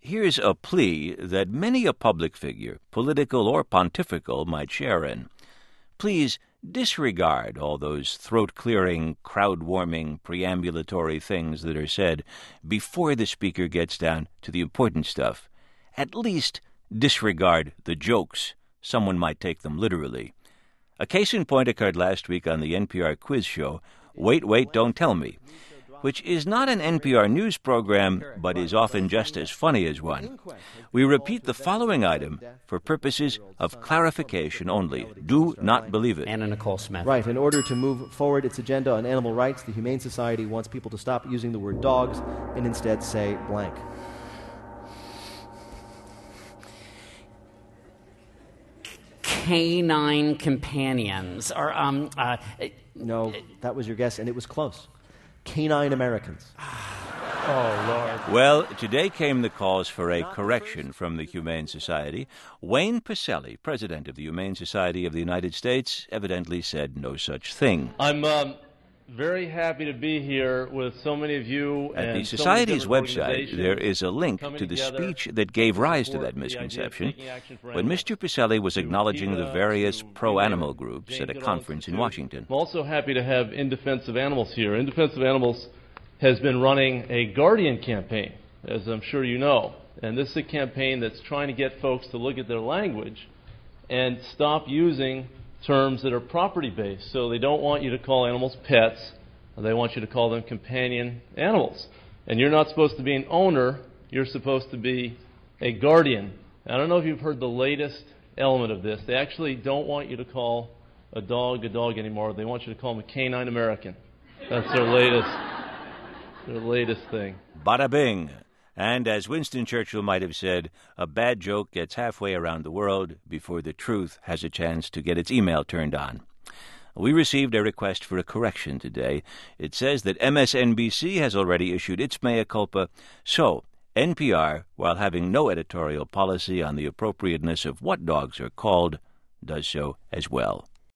Here's a plea that many a public figure, political or pontifical, might share in. Please disregard all those throat-clearing, crowd-warming, preambulatory things that are said before the speaker gets down to the important stuff. At least disregard the jokes. Someone might take them literally. A case in point occurred last week on the NPR quiz show, Wait, Wait, Don't Tell Me, which is not an NPR news program, but is often just as funny as one. We repeat the following item for purposes of clarification only. Do not believe it. Anna Nicole Smith. Right. In order to move forward its agenda on animal rights, the Humane Society wants people to stop using the word dogs and instead say blank. Canine companions. No, that was your guess, and it was close. Canine Americans. Oh, Lord. Well, today came the calls for a correction from the Humane Society. Wayne Pacelle, president of the Humane Society of the United States, evidently said no such thing. I'm very happy to be here with so many of you. At and the so Society's many website, there is a link to the speech that gave rise to that misconception when Mr. Pacelle was acknowledging the various pro-animal groups at a conference in Washington. I'm also happy to have In Defense of Animals here. In Defense of Animals has been running a Guardian campaign, as I'm sure you know. And this is a campaign that's trying to get folks to look at their language and stop using terms that are property-based. So they don't want you to call animals pets. They want you to call them companion animals. And you're not supposed to be an owner. You're supposed to be a guardian. I don't know if you've heard the latest element of this. They actually don't want you to call a dog anymore. They want you to call them a canine American. That's their latest thing. Bada bing. And as Winston Churchill might have said, a bad joke gets halfway around the world before the truth has a chance to get its email turned on. We received a request for a correction today. It says that MSNBC has already issued its mea culpa, so NPR, while having no editorial policy on the appropriateness of what dogs are called, does so as well.